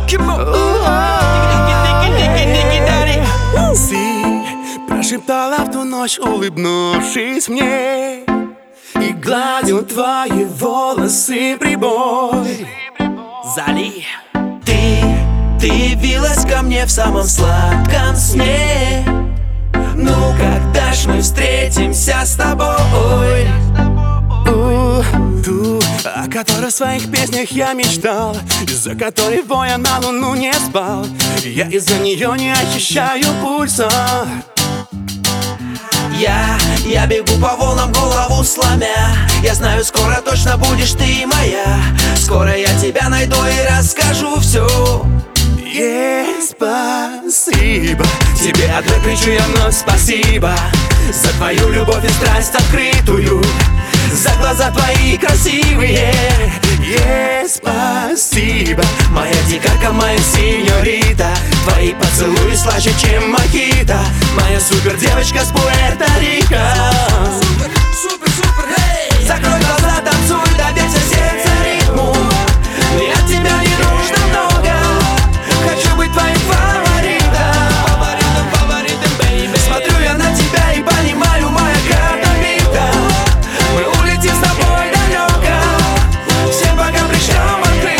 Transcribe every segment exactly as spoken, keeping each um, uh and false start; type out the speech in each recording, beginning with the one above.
Ты прошептала в ту ночь, улыбнувшись мне, и гладил твои волосы прибой. Зали. Ты, ты явилась ко мне в самом сладком сне. Ну, когда ж мы встретимся с тобой? У, ту, о которой в своих песнях я мечтал, из-за которой воя на луну не спал. Я из-за нее не ощущаю пульса. Я, я бегу по волнам, голову сломя. Я знаю, скоро точно будешь ты моя. Скоро я тебя найду и расскажу все. Yeah, спасибо. Тебе одной кричу я вновь спасибо за твою любовь и страсть открытую, за глаза твои красивые. Yeah, спасибо. Моя дикарка, моя синьорита, твои поцелуи слаще, чем мохито. Моя супер девочка с Пуэрто-Рико. Супер, супер, супер, эй! Закрой глаза, танцуй, доверься сердце ритму. Мне от тебя не нужно много. Хочу быть твоим фаворитом. Фаворитом, фаворитом, бейби. Смотрю я на тебя и понимаю, моя карта бита. Мы улетим с тобой далеко. Всем богам пришлем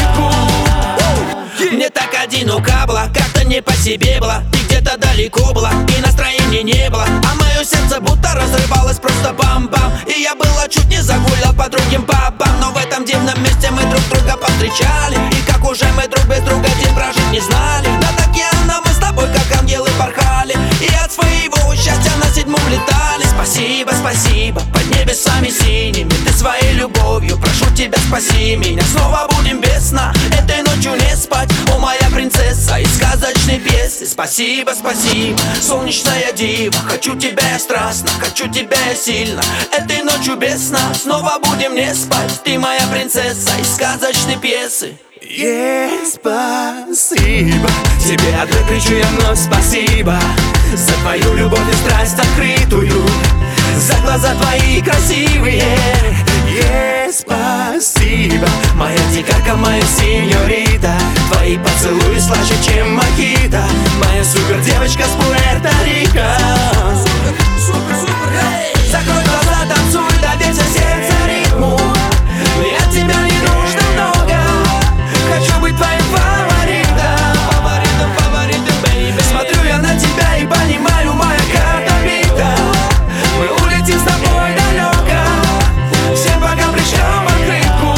открытку. Мне так одиноко было, как-то не по себе было. Ты где-то далеко была, и настроения не было. А мое сердце будто разрывалось просто бам-бам. И я было чуть не загулял по другим бабам. Но в этом дивном месте мы друг друга повстречали. И как уже мы друг без друга день прожить не знали. Над океаном мы с тобой как ангелы порхали, и от своего счастья на седьмом летали. Спасибо, спасибо, под небесами синими. Ты своей любовью, прошу тебя, спаси меня. Снова будем без сна, этой ночью не спать. О, моя принцесса из сказочной пьесы. Спасибо, спасибо, солнечная дива. Хочу тебя я страстно, хочу тебя я сильно. Этой ночью без сна, снова будем не спать. Ты моя принцесса из сказочной пьесы. Yeah, спасибо. Тебе одной кричу я вновь спасибо за твою любовь и страсть открытую, за глаза твои красивые. Yeah, спасибо. Моя дикарка, моя синьорита, твои поцелуи слаще, чем мохито. Моя супер девочка с Пуэрто-Рико. Супер, супер, супер, эй! Закрой глаза, танцуй, доверься сердце ритму. Мне от тебя не нужно много. Хочу быть твоим фаворитом. Фаворитом, фаворитом, бейби. Смотрю я на тебя и понимаю, моя карта бита. Мы улетим с тобой далеко. Всем богам пришлем открытку.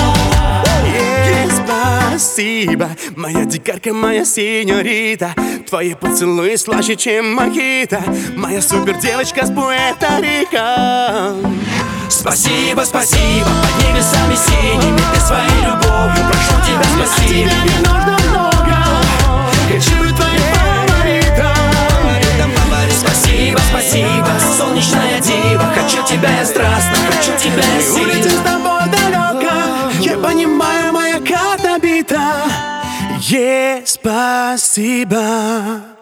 Yeah, спасибо. Моя дикарка, моя синьорита, твои поцелуи слаще, чем мохито. Моя супер девочка с Пуэрто-Рико. Спасибо, спасибо, под небесами синими. Ты своей любовью, прошу тебя, спаси Тебе меня. не нужно много. Хочу быть твоим фаворитом. Фаворитом, фаворитом. Спасибо, спасибо, солнечная дива. Хочу тебя я страстно, хочу тебя я Мы улетим сильно. с тобой далеко. Я понимаю, моя карта бита. Yeah, спасибо.